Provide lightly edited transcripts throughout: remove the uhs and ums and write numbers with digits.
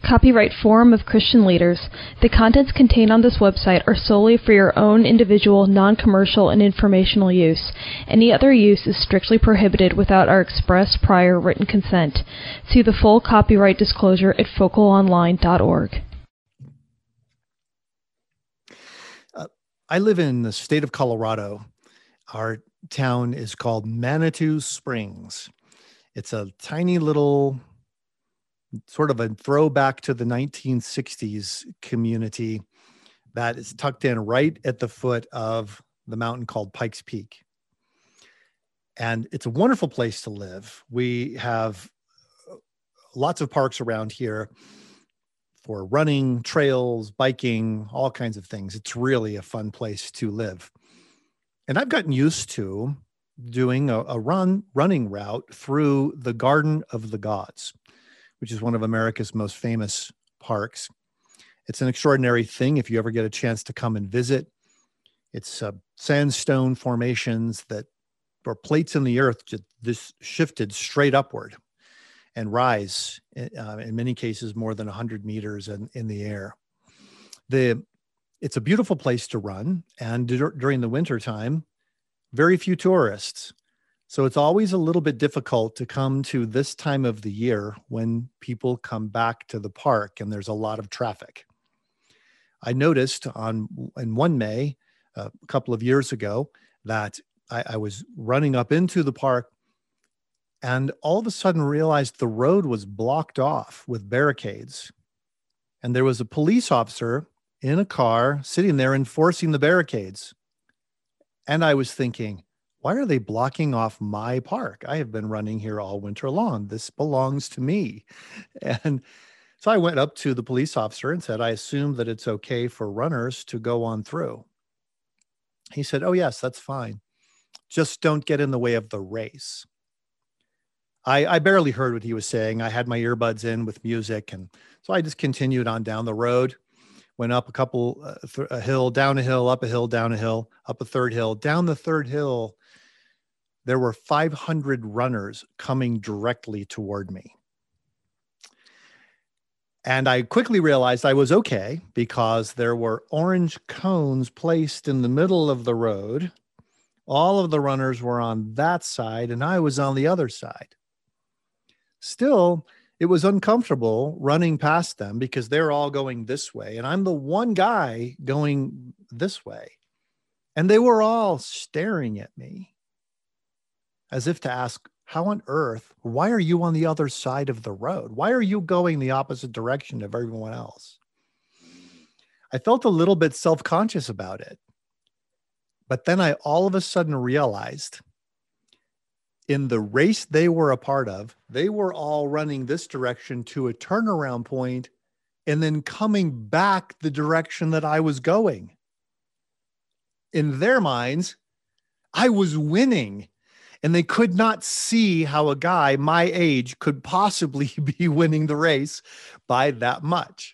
Copyright Forum of Christian Leaders. The contents contained on this website are solely for your own individual, non-commercial, and informational use. Any other use is strictly prohibited without our express prior written consent. See the full copyright disclosure at focalonline.org. I live in the state of Colorado. Our town is called Manitou Springs. It's a tiny little sort of a throwback to the 1960s community that is tucked in right at the foot of the mountain called Pikes Peak. And it's a wonderful place to live. We have lots of parks around here for running, trails, biking, all kinds of things. It's really a fun place to live. And I've gotten used to doing a running route through the Garden of the Gods, which is one of America's most famous parks. It's an extraordinary thing if you ever get a chance to come and visit. It's sandstone formations that are plates in the earth, just this shifted straight upward and rise, in many cases, more than 100 meters in the air. It's a beautiful place to run, and during the winter time, very few tourists. So it's always a little bit difficult to come to this time of the year when people come back to the park and there's a lot of traffic. I noticed in one May, a couple of years ago, that I was running up into the park and all of a sudden realized the road was blocked off with barricades. And there was a police officer in a car sitting there enforcing the barricades. And I was thinking, why are they blocking off my park? I have been running here all winter long. This belongs to me. And so I went up to the police officer and said, I assume that it's okay for runners to go on through. He said, oh, yes, that's fine. Just don't get in the way of the race. I barely heard what he was saying. I had my earbuds in with music. And so I just continued on down the road, went up a hill, down a hill, up a hill, down a hill, up a third hill. Down the third hill, there were 500 runners coming directly toward me. And I quickly realized I was okay because there were orange cones placed in the middle of the road. All of the runners were on that side and I was on the other side. Still, it was uncomfortable running past them because they're all going this way. And I'm the one guy going this way. And they were all staring at me as if to ask, how on earth, why are you on the other side of the road? Why are you going the opposite direction of everyone else? I felt a little bit self-conscious about it. But then I all of a sudden realized in the race they were a part of, they were all running this direction to a turnaround point and then coming back the direction that I was going. In their minds, I was winning. And they could not see how a guy my age could possibly be winning the race by that much.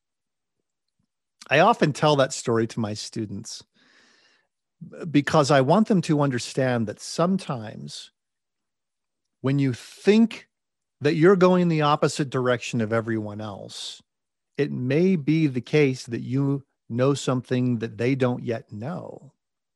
I often tell that story to my students because I want them to understand that sometimes when you think that you're going the opposite direction of everyone else, it may be the case that you know something that they don't yet know.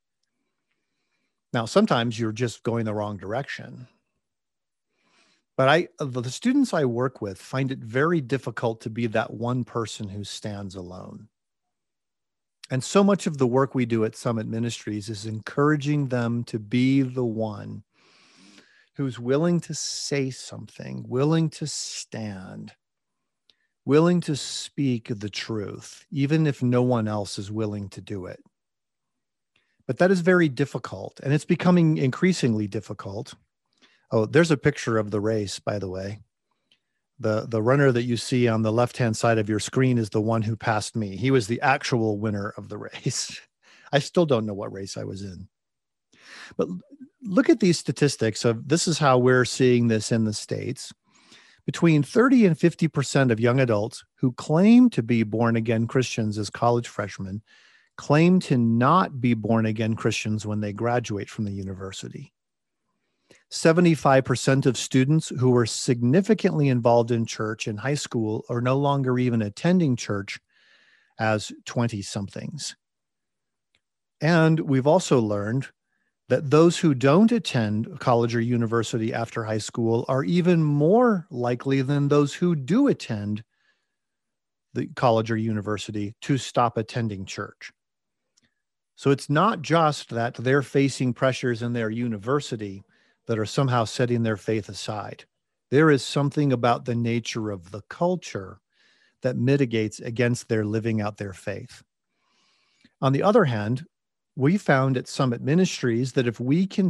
Now, sometimes you're just going the wrong direction. But the students I work with find it very difficult to be that one person who stands alone. And so much of the work we do at Summit Ministries is encouraging them to be the one who's willing to say something, willing to stand, willing to speak the truth, even if no one else is willing to do it. But that is very difficult, and it's becoming increasingly difficult. Oh, there's a picture of the race, by the way. The runner that you see on the left-hand side of your screen is the one who passed me. He was the actual winner of the race. I still don't know what race I was in. But look at these statistics of this is how we're seeing this in the States. Between 30 and 50% of young adults who claim to be born-again Christians as college freshmen claim to not be born-again Christians when they graduate from the university. 75% of students who were significantly involved in church in high school are no longer even attending church as 20-somethings. And we've also learned that those who don't attend college or university after high school are even more likely than those who do attend the college or university to stop attending church. So it's not just that they're facing pressures in their university that are somehow setting their faith aside. There is something about the nature of the culture that mitigates against their living out their faith. On the other hand, we found at Summit Ministries that if we can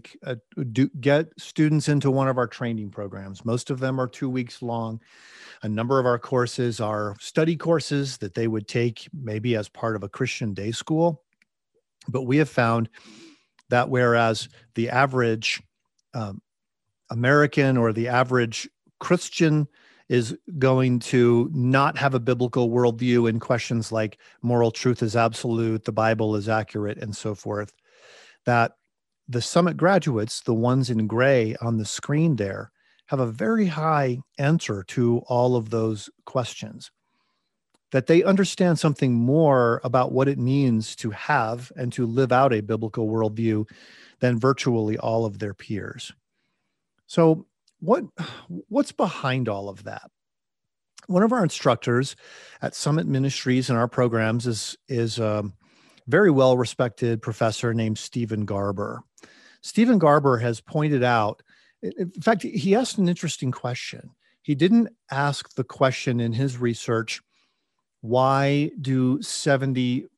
get students into one of our training programs, most of them are 2 weeks long. A number of our courses are study courses that they would take maybe as part of a Christian day school. But we have found that whereas the average American or the average Christian is going to not have a biblical worldview in questions like moral truth is absolute, the Bible is accurate, and so forth, that the Summit graduates, the ones in gray on the screen there, have a very high answer to all of those questions, that they understand something more about what it means to have and to live out a biblical worldview than virtually all of their peers. So what's behind all of that? One of our instructors at Summit Ministries in our programs is a very well-respected professor named Stephen Garber. Stephen Garber has pointed out, in fact, he asked an interesting question. He didn't ask the question in his research, why do 75%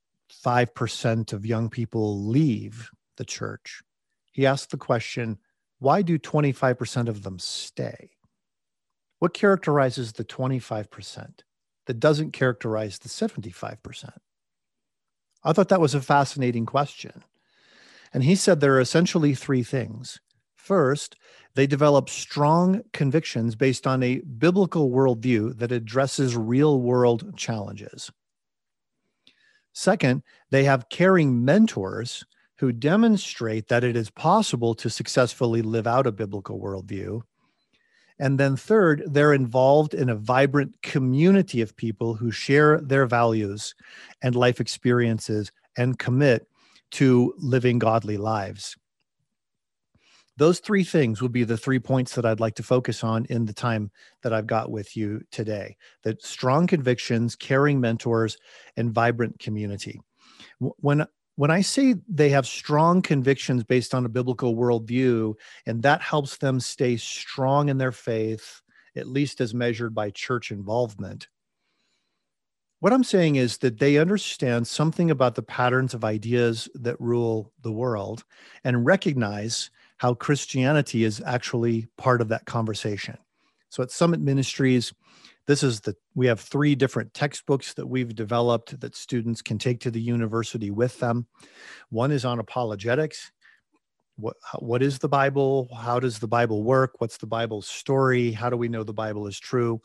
of young people leave the church? He asked the question, why do 25% of them stay? What characterizes the 25% that doesn't characterize the 75%? I thought that was a fascinating question. And he said there are essentially three things. First, they develop strong convictions based on a biblical worldview that addresses real-world challenges. Second, they have caring mentors who demonstrate that it is possible to successfully live out a biblical worldview. And then third, they're involved in a vibrant community of people who share their values and life experiences and commit to living godly lives. Those three things will be the 3 points that I'd like to focus on in the time that I've got with you today. That strong convictions, caring mentors, and vibrant community. When I say they have strong convictions based on a biblical worldview, and that helps them stay strong in their faith, at least as measured by church involvement, what I'm saying is that they understand something about the patterns of ideas that rule the world and recognize how Christianity is actually part of that conversation. So at Summit Ministries, we have 3 different textbooks that we've developed that students can take to the university with them. One is on apologetics. What is the Bible? How does the Bible work? What's the Bible's story? How do we know the Bible is true?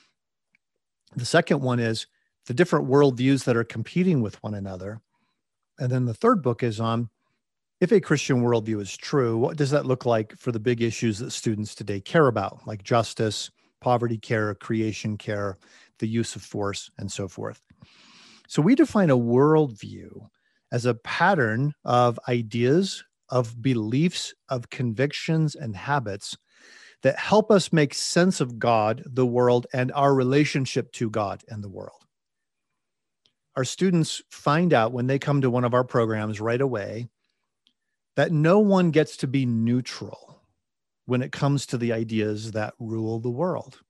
The second one is the different worldviews that are competing with one another. And then the third book is on, if a Christian worldview is true, what does that look like for the big issues that students today care about, like justice, poverty care, creation care, the use of force, and so forth. So we define a worldview as a pattern of ideas, of beliefs, of convictions, and habits that help us make sense of God, the world, and our relationship to God and the world. Our students find out when they come to one of our programs right away that no one gets to be neutral when it comes to the ideas that rule the world.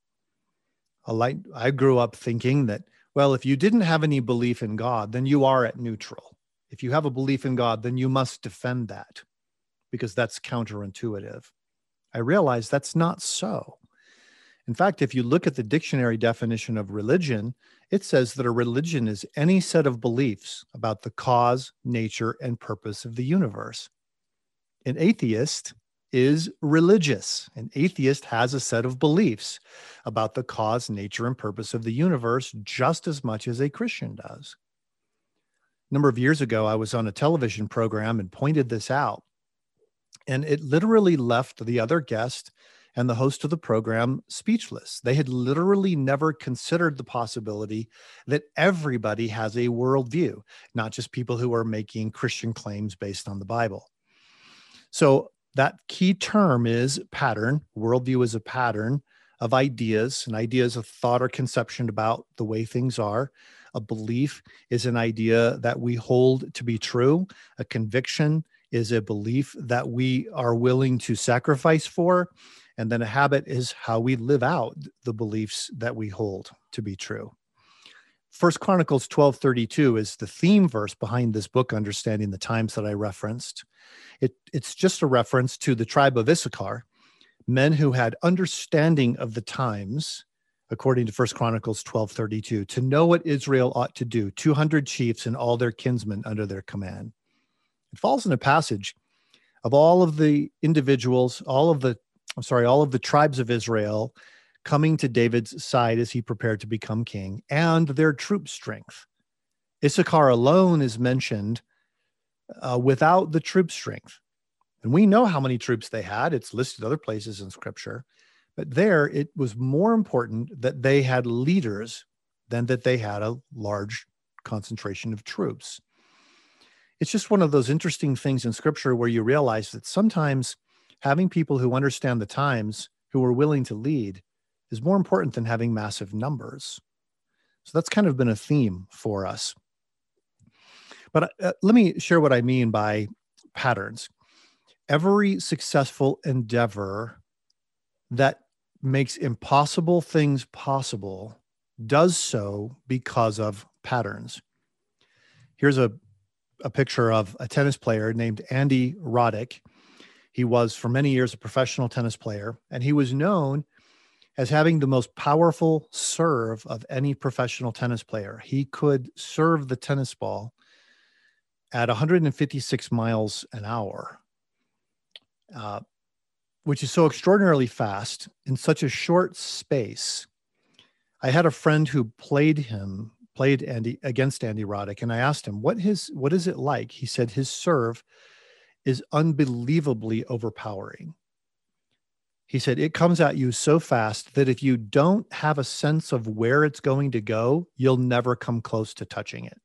I grew up thinking that, well, if you didn't have any belief in God, then you are at neutral. If you have a belief in God, then you must defend that because that's counterintuitive. I realized that's not so. In fact, if you look at the dictionary definition of religion, it says that a religion is any set of beliefs about the cause, nature, and purpose of the universe. An atheist is religious. An atheist has a set of beliefs about the cause, nature, and purpose of the universe just as much as a Christian does. A number of years ago, I was on a television program and pointed this out. And it literally left the other guest and the host of the program speechless. They had literally never considered the possibility that everybody has a worldview, not just people who are making Christian claims based on the Bible. So that key term is pattern. Worldview is a pattern of ideas, and ideas of thought or conception about the way things are. A belief is an idea that we hold to be true. A conviction is a belief that we are willing to sacrifice for. And then a habit is how we live out the beliefs that we hold to be true. 1 Chronicles 12:32 is the theme verse behind this book, Understanding the Times, that I referenced. It's just a reference to the tribe of Issachar, men who had understanding of the times, according to 1 Chronicles 12:32, to know what Israel ought to do, 200 chiefs and all their kinsmen under their command. It falls in a passage of all of the individuals, all of the tribes of Israel coming to David's side as he prepared to become king, and their troop strength. Issachar alone is mentioned without the troop strength. And we know how many troops they had. It's listed other places in Scripture. But there, it was more important that they had leaders than that they had a large concentration of troops. It's just one of those interesting things in Scripture where you realize that sometimes having people who understand the times, who are willing to lead, is more important than having massive numbers. So that's kind of been a theme for us. But let me share what I mean by patterns. Every successful endeavor that makes impossible things possible does so because of patterns. Here's a picture of a tennis player named Andy Roddick. He was for many years a professional tennis player, and he was known as having the most powerful serve of any professional tennis player. He could serve the tennis ball at 156 miles an hour, which is so extraordinarily fast in such a short space. I had a friend who played against Andy Roddick, and I asked him, what is it like? He said his serve is unbelievably overpowering. He said it comes at you so fast that if you don't have a sense of where it's going to go, you'll never come close to touching it.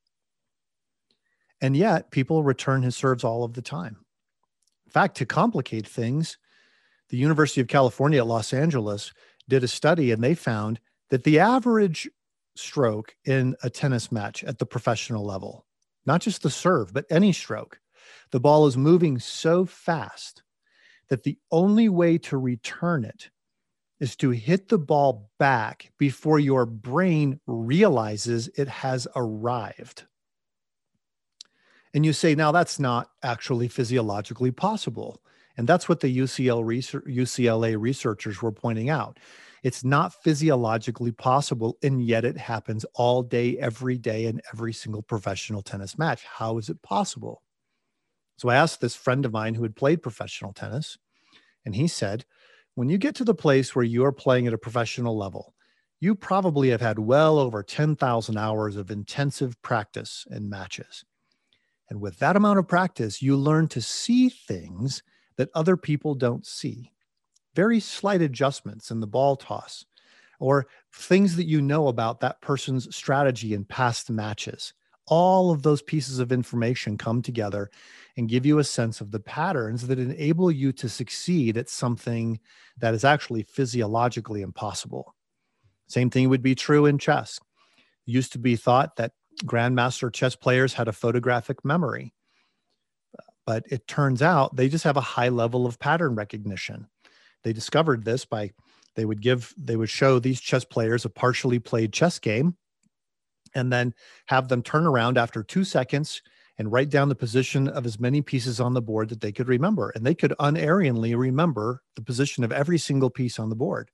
And yet people return his serves all of the time. In fact, to complicate things, the University of California at Los Angeles did a study, and they found that the average stroke in a tennis match at the professional level, not just the serve, but any stroke, the ball is moving so fast that the only way to return it is to hit the ball back before your brain realizes it has arrived. And you say, now that's not actually physiologically possible. And that's what the UCLA researchers were pointing out. It's not physiologically possible, and yet it happens all day, every day, in every single professional tennis match. How is it possible? So I asked this friend of mine who had played professional tennis, and he said, when you get to the place where you're playing at a professional level, you probably have had well over 10,000 hours of intensive practice and matches. And with that amount of practice, you learn to see things that other people don't see. Very slight adjustments in the ball toss, or things that you know about that person's strategy in past matches. All of those pieces of information come together and give you a sense of the patterns that enable you to succeed at something that is actually physiologically impossible. Same thing would be true in chess. It used to be thought that grandmaster chess players had a photographic memory, but it turns out they just have a high level of pattern recognition. They discovered this by they would show these chess players a partially played chess game, and then have them turn around after 2 seconds and write down the position of as many pieces on the board that they could remember. And they could unerringly remember the position of every single piece on the board.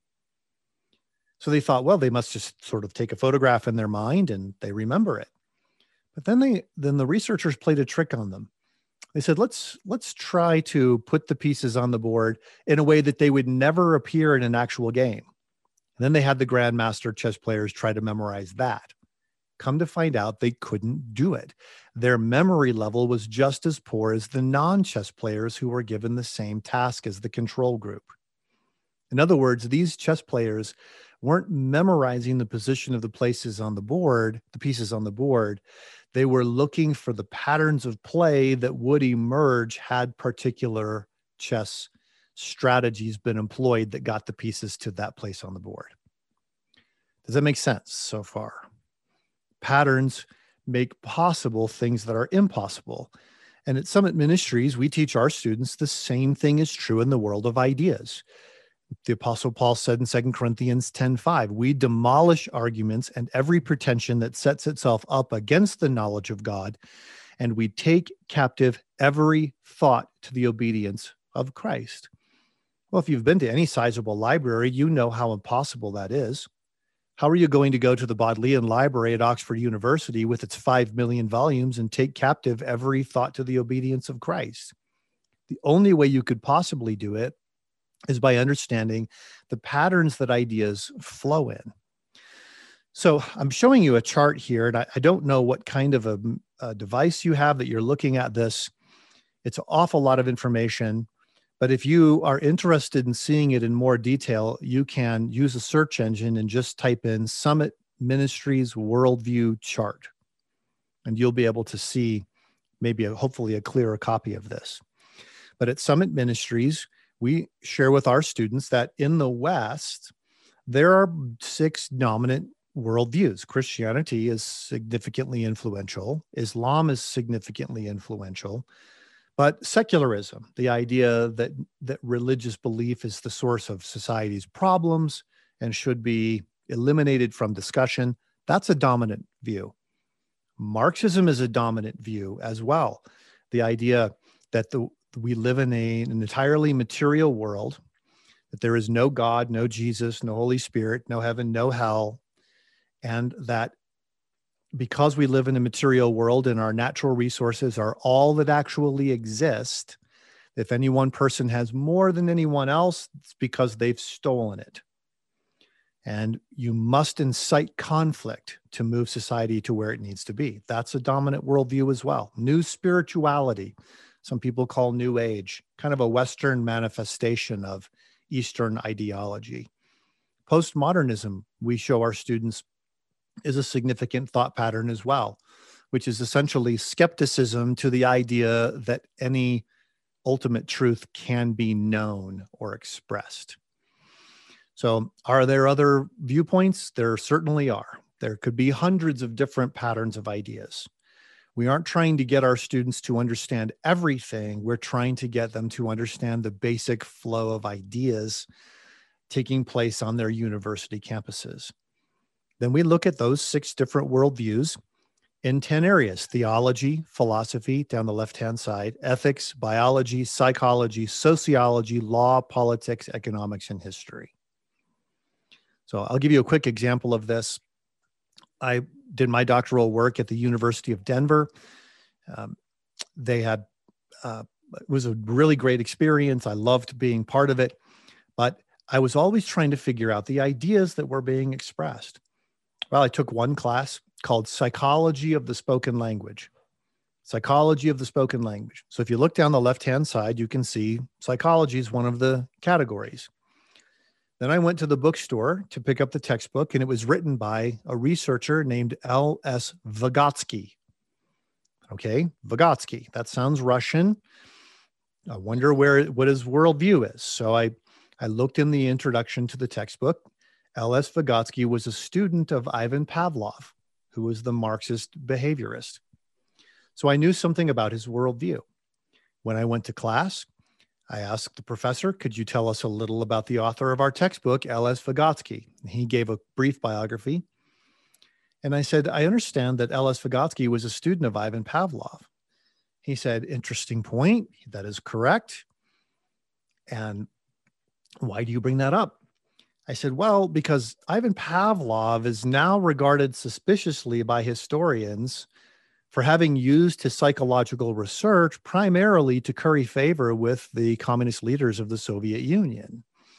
So they thought, well, they must just sort of take a photograph in their mind and they remember it. But then the researchers played a trick on them. They said, let's try to put the pieces on the board in a way that they would never appear in an actual game. And then they had the grandmaster chess players try to memorize that. Come to find out, they couldn't do it. Their memory level was just as poor as the non-chess players who were given the same task as the control group. In other words, these chess players weren't memorizing the position of the pieces on the board. They were looking for the patterns of play that would emerge had particular chess strategies been employed that got the pieces to that place on the board. Does that make sense so far? Patterns make possible things that are impossible. And at Summit Ministries, we teach our students the same thing is true in the world of ideas. The Apostle Paul said in 2 Corinthians 10:5, we demolish arguments and every pretension that sets itself up against the knowledge of God, and we take captive every thought to the obedience of Christ. Well, if you've been to any sizable library, you know how impossible that is. How are you going to go to the Bodleian Library at Oxford University with its 5 million volumes and take captive every thought to the obedience of Christ? The only way you could possibly do it is by understanding the patterns that ideas flow in. So I'm showing you a chart here, and I don't know what kind of a device you have that you're looking at this. It's an awful lot of information. But if you are interested in seeing it in more detail, you can use a search engine and just type in Summit Ministries Worldview Chart. And you'll be able to see maybe hopefully a clearer copy of this. But at Summit Ministries, we share with our students that in the West, there are 6 dominant worldviews. Christianity is significantly influential. Islam is significantly influential. But secularism, the idea that religious belief is the source of society's problems and should be eliminated from discussion, that's a dominant view. Marxism is a dominant view as well. The idea that we live in an entirely material world, that there is no God, no Jesus, no Holy Spirit, no heaven, no hell, and that because we live in a material world and our natural resources are all that actually exist, if any one person has more than anyone else, it's because they've stolen it. And you must incite conflict to move society to where it needs to be. That's a dominant worldview as well. New spirituality, some people call New Age, kind of a Western manifestation of Eastern ideology. Postmodernism, we show our students, is a significant thought pattern as well, which is essentially skepticism to the idea that any ultimate truth can be known or expressed. So are there other viewpoints? There certainly are. There could be hundreds of different patterns of ideas. We aren't trying to get our students to understand everything. We're trying to get them to understand the basic flow of ideas taking place on their university campuses. Then we look at those 6 different worldviews in 10 areas: theology, philosophy, down the left-hand side, ethics, biology, psychology, sociology, law, politics, economics, and history. So I'll give you a quick example of this. I did my doctoral work at the University of Denver. It was a really great experience. I loved being part of it, but I was always trying to figure out the ideas that were being expressed. Well, I took one class called Psychology of the Spoken Language. Psychology of the Spoken Language. So if you look down the left-hand side, you can see psychology is one of the categories. Then I went to the bookstore to pick up the textbook, and it was written by a researcher named L.S. Vygotsky. Okay, Vygotsky. That sounds Russian. I wonder what his worldview is. So I looked in the introduction to the textbook. L.S. Vygotsky was a student of Ivan Pavlov, who was the Marxist behaviorist. So I knew something about his worldview. When I went to class, I asked the professor, could you tell us a little about the author of our textbook, L.S. Vygotsky? He gave a brief biography. And I said, I understand that L.S. Vygotsky was a student of Ivan Pavlov. He said, interesting point. That is correct. And why do you bring that up? I said, well, because Ivan Pavlov is now regarded suspiciously by historians for having used his psychological research primarily to curry favor with the communist leaders of the Soviet Union.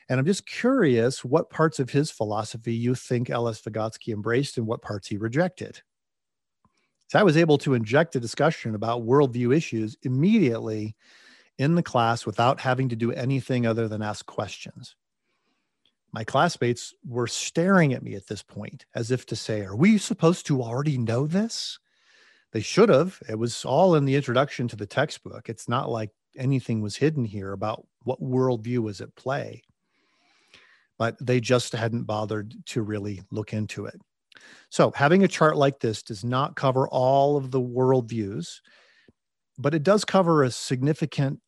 And I'm just curious what parts of his philosophy you think L.S. Vygotsky embraced and what parts he rejected. So I was able to inject a discussion about worldview issues immediately in the class without having to do anything other than ask questions. My classmates were staring at me at this point as if to say, are we supposed to already know this? They should have. It was all in the introduction to the textbook. It's not like anything was hidden here about what worldview was at play, but they just hadn't bothered to really look into it. So having a chart like this does not cover all of the worldviews, but it does cover a significant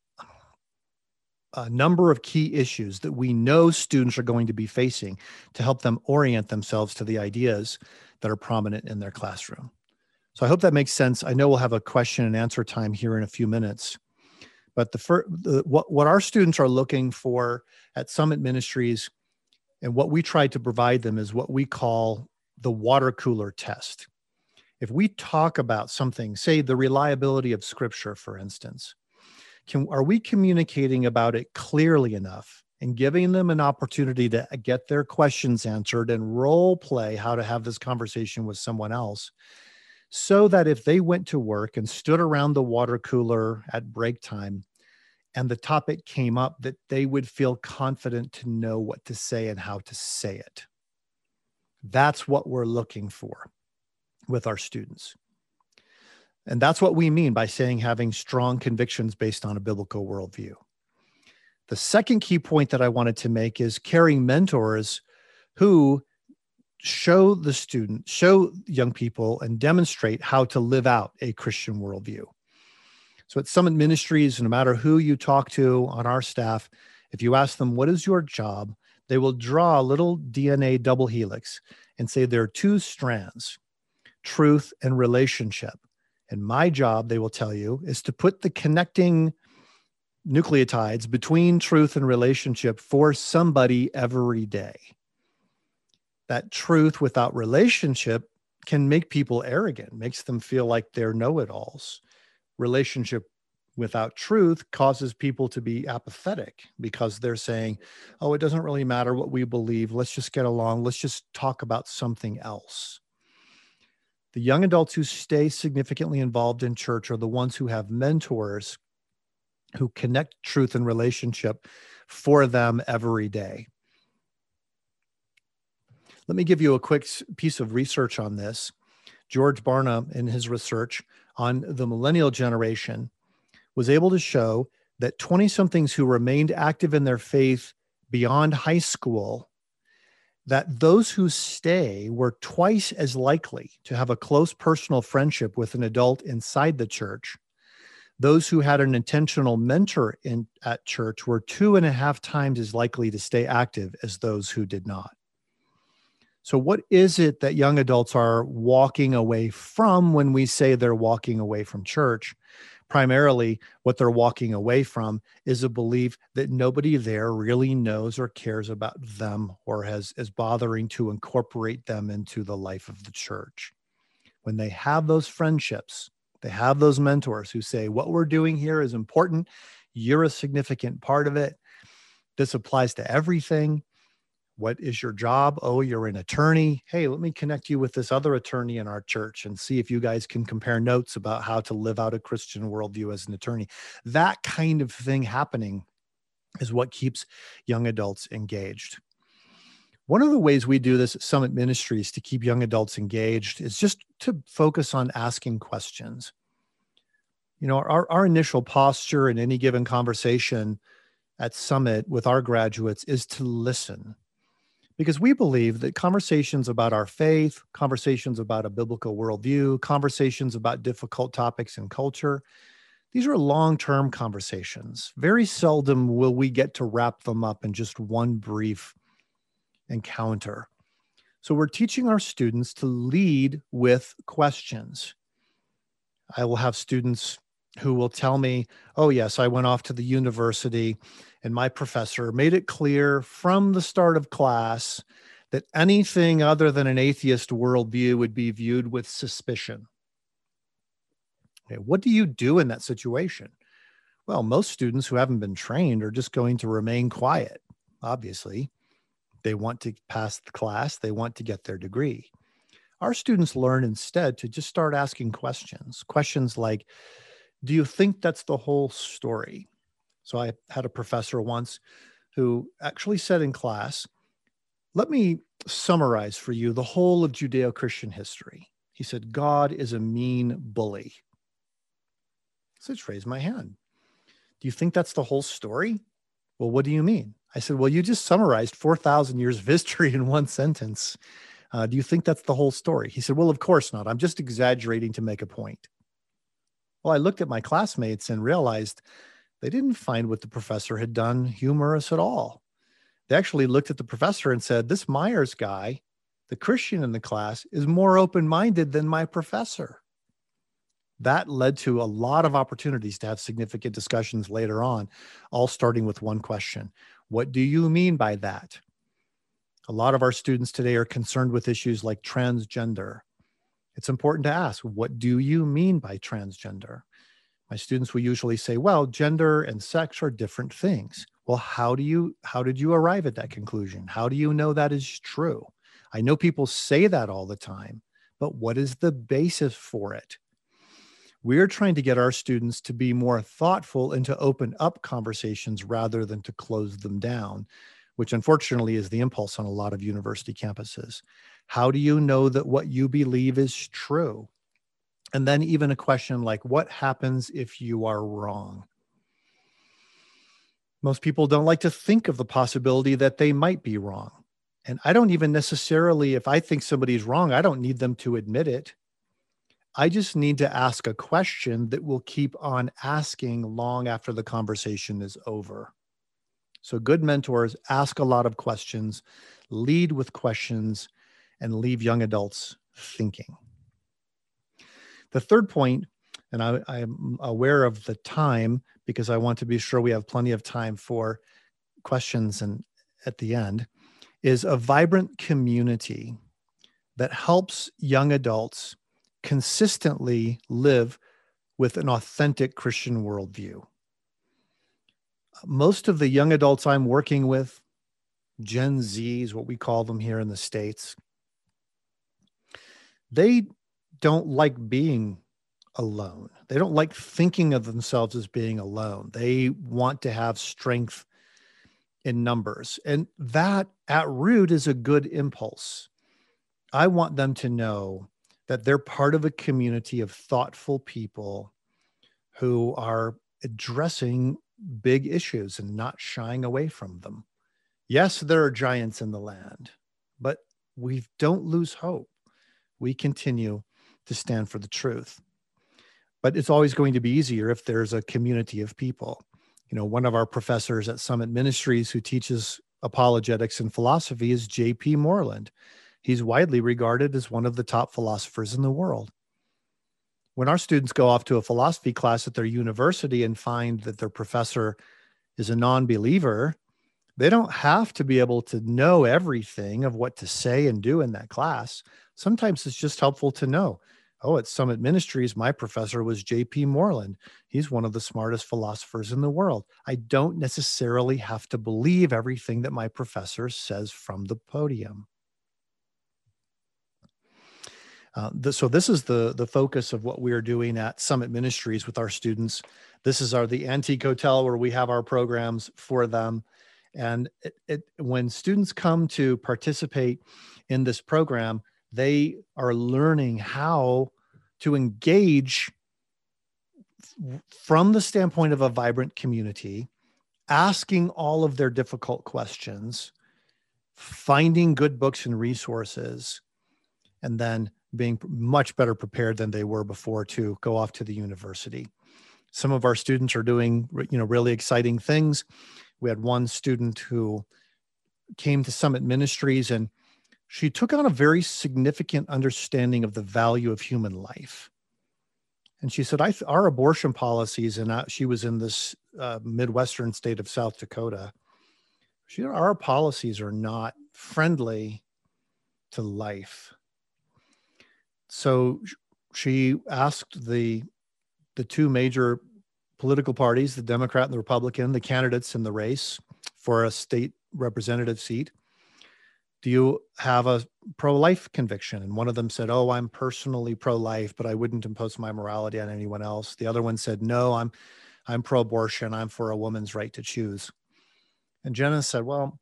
number of key issues that we know students are going to be facing to help them orient themselves to the ideas that are prominent in their classroom. So I hope that makes sense. I know we'll have a question and answer time here in a few minutes, but what our students are looking for at Summit Ministries and what we try to provide them is what we call the water cooler test. If we talk about something, say the reliability of Scripture, for instance, are we communicating about it clearly enough and giving them an opportunity to get their questions answered and role play how to have this conversation with someone else, so that if they went to work and stood around the water cooler at break time and the topic came up, that they would feel confident to know what to say and how to say it. That's what we're looking for with our students. And that's what we mean by saying having strong convictions based on a biblical worldview. The second key point that I wanted to make is carrying mentors who show young people and demonstrate how to live out a Christian worldview. So at Summit Ministries, no matter who you talk to on our staff, if you ask them, what is your job? They will draw a little DNA double helix and say there are two strands, truth and relationship. And my job, they will tell you, is to put the connecting nucleotides between truth and relationship for somebody every day. That truth without relationship can make people arrogant, makes them feel like they're know-it-alls. Relationship without truth causes people to be apathetic because they're saying, oh, it doesn't really matter what we believe. Let's just get along. Let's just talk about something else. The young adults who stay significantly involved in church are the ones who have mentors who connect truth and relationship for them every day. Let me give you a quick piece of research on this. George Barna, in his research on the millennial generation, was able to show that 20-somethings who remained active in their faith beyond high school, that those who stay were twice as likely to have a close personal friendship with an adult inside the church. Those who had an intentional mentor at church were 2.5 times as likely to stay active as those who did not. So what is it that young adults are walking away from when we say they're walking away from church? Primarily, what they're walking away from is a belief that nobody there really knows or cares about them or is bothering to incorporate them into the life of the church. When they have those friendships, they have those mentors who say, what we're doing here is important. You're a significant part of it. This applies to everything. What is your job? Oh, you're an attorney. Hey, let me connect you with this other attorney in our church and see if you guys can compare notes about how to live out a Christian worldview as an attorney. That kind of thing happening is what keeps young adults engaged. One of the ways we do this at Summit Ministries to keep young adults engaged is just to focus on asking questions. You know, our initial posture in any given conversation at Summit with our graduates is to listen. Because we believe that conversations about our faith, conversations about a biblical worldview, conversations about difficult topics in culture, these are long-term conversations. Very seldom will we get to wrap them up in just one brief encounter. So we're teaching our students to lead with questions. I will have students who will tell me, oh yes, I went off to the university and my professor made it clear from the start of class that anything other than an atheist worldview would be viewed with suspicion. Okay, what do you do in that situation? Well, most students who haven't been trained are just going to remain quiet. obviously. They want to pass the class. They want to get their degree. Our students learn instead to just start asking questions. Questions like, do you think that's the whole story? So I had a professor once who actually said in class, let me summarize for you the whole of Judeo-Christian history. He said, God is a mean bully. So I just raised my hand. Do you think that's the whole story? Well, what do you mean? I said, well, you just summarized 4,000 years of history in one sentence. Do you think that's the whole story? He said, well, of course not. I'm just exaggerating to make a point. Well, I looked at my classmates and realized they didn't find what the professor had done humorous at all. They actually looked at the professor and said, this Myers guy, the Christian in the class, is more open-minded than my professor. That led to a lot of opportunities to have significant discussions later on, all starting with one question. What do you mean by that? A lot of our students today are concerned with issues like transgender. It's important to ask, what do you mean by transgender? My students will usually say, well, gender and sex are different things. Well, how did you arrive at that conclusion? How do you know that is true? I know people say that all the time, but what is the basis for it? We're trying to get our students to be more thoughtful and to open up conversations rather than to close them down, which unfortunately is the impulse on a lot of university campuses. How do you know that what you believe is true? And then even a question like, what happens if you are wrong? Most people don't like to think of the possibility that they might be wrong. And I don't even necessarily, if I think somebody's wrong, I don't need them to admit it. I just need to ask a question that will keep on asking long after the conversation is over. So good mentors ask a lot of questions, lead with questions, and leave young adults thinking. The third point, and I'm aware of the time because I want to be sure we have plenty of time for questions and at the end, is a vibrant community that helps young adults consistently live with an authentic Christian worldview. Most of the young adults I'm working with, Gen Zs, what we call them here in the States, they don't like being alone. They don't like thinking of themselves as being alone. They want to have strength in numbers. And that at root is a good impulse. I want them to know that they're part of a community of thoughtful people who are addressing big issues and not shying away from them. Yes, there are giants in the land, but we don't lose hope. We continue to stand for the truth. But it's always going to be easier if there's a community of people. You know, one of our professors at Summit Ministries who teaches apologetics and philosophy is J.P. Moreland. He's widely regarded as one of the top philosophers in the world. When our students go off to a philosophy class at their university and find that their professor is a non-believer, they don't have to be able to know everything of what to say and do in that class. Sometimes it's just helpful to know, oh, at Summit Ministries, my professor was J.P. Moreland. He's one of the smartest philosophers in the world. I don't necessarily have to believe everything that my professor says from the podium. So this is the focus of what we are doing at Summit Ministries with our students. This is the Antique Hotel where we have our programs for them. And when students come to participate in this program, they are learning how to engage from the standpoint of a vibrant community, asking all of their difficult questions, finding good books and resources, and then being much better prepared than they were before to go off to the university. Some of our students are doing, really exciting things. We had one student who came to Summit Ministries and she took on a very significant understanding of the value of human life. And she said, our abortion policies, and she was in this Midwestern state of South Dakota. Our policies are not friendly to life. So she asked the two major political parties, the Democrat and the Republican, the candidates in the race for a state representative seat, do you have a pro-life conviction? And one of them said, oh, I'm personally pro-life, but I wouldn't impose my morality on anyone else. The other one said, no, I'm pro-abortion. I'm for a woman's right to choose. And Jenna said, well,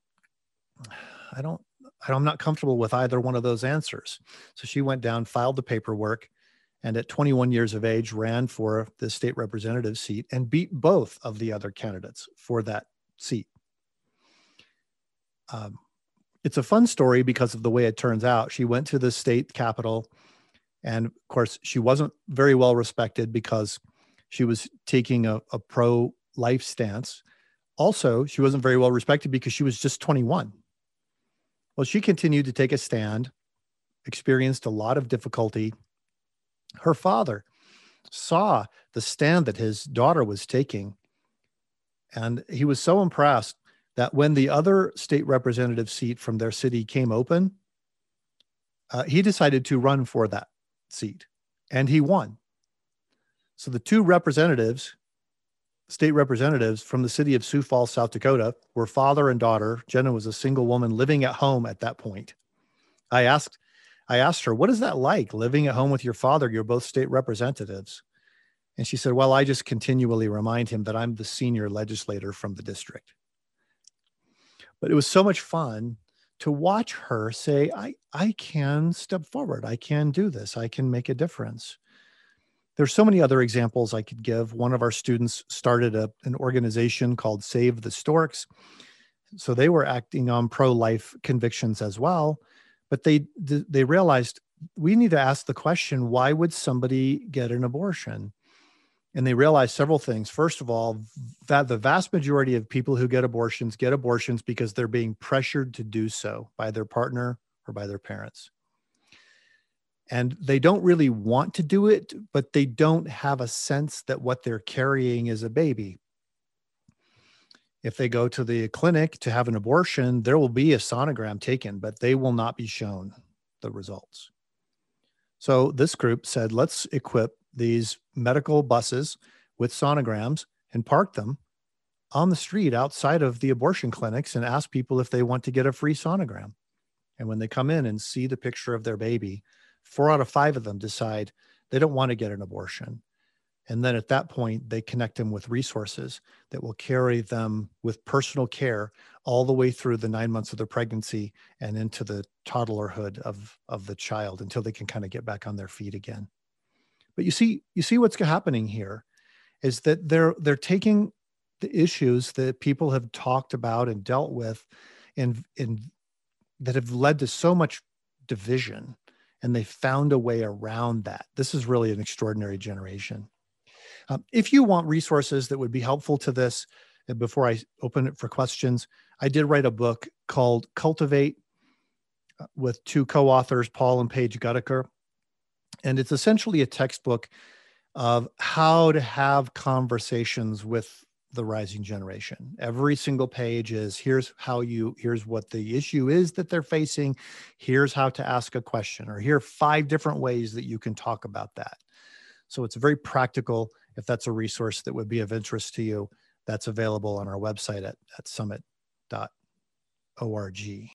I'm not comfortable with either one of those answers. So she went down, filed the paperwork, and at 21 years of age, ran for the state representative seat and beat both of the other candidates for that seat. It's a fun story because of the way it turns out. She went to the state capitol, and of course, she wasn't very well respected because she was taking a pro-life stance. Also, she wasn't very well respected because she was just 21. Well, she continued to take a stand, experienced a lot of difficulty. Her father saw the stand that his daughter was taking, and he was so impressed that when the other state representative seat from their city came open, he decided to run for that seat, and he won. So the two representatives, state representatives from the city of Sioux Falls, South Dakota, were father and daughter. Jenna was a single woman living at home at that point. I asked her, what is that like, living at home with your father? You're both state representatives. And she said, well, I just continually remind him that I'm the senior legislator from the district. But it was so much fun to watch her say, I can step forward. I can do this. I can make a difference. There's so many other examples I could give. One of our students started an organization called Save the Storks. So they were acting on pro-life convictions as well, but they realized we need to ask the question, why would somebody get an abortion? And they realized several things. First of all, that the vast majority of people who get abortions because they're being pressured to do so by their partner or by their parents. And they don't really want to do it, but they don't have a sense that what they're carrying is a baby. If they go to the clinic to have an abortion, there will be a sonogram taken, but they will not be shown the results. So this group said, let's equip these medical buses with sonograms and park them on the street outside of the abortion clinics and ask people if they want to get a free sonogram. And when they come in and see the picture of their baby, 4 out of 5 of them decide they don't want to get an abortion. And then at that point, they connect them with resources that will carry them with personal care all the way through the 9 months of their pregnancy and into the toddlerhood of the child until they can kind of get back on their feet again. But you see what's happening here is that they're taking the issues that people have talked about and dealt with and that have led to so much division, and they found a way around that. This is really an extraordinary generation. If you want resources that would be helpful to this, before I open it for questions, I did write a book called Cultivate with 2 co-authors, Paul and Paige Goedeker. And it's essentially a textbook of how to have conversations with the rising generation. Every single page is, here's what the issue is that they're facing. Here's how to ask a question, or here are 5 different ways that you can talk about that. So it's very practical. If that's a resource that would be of interest to you, that's available on our website at summit.org.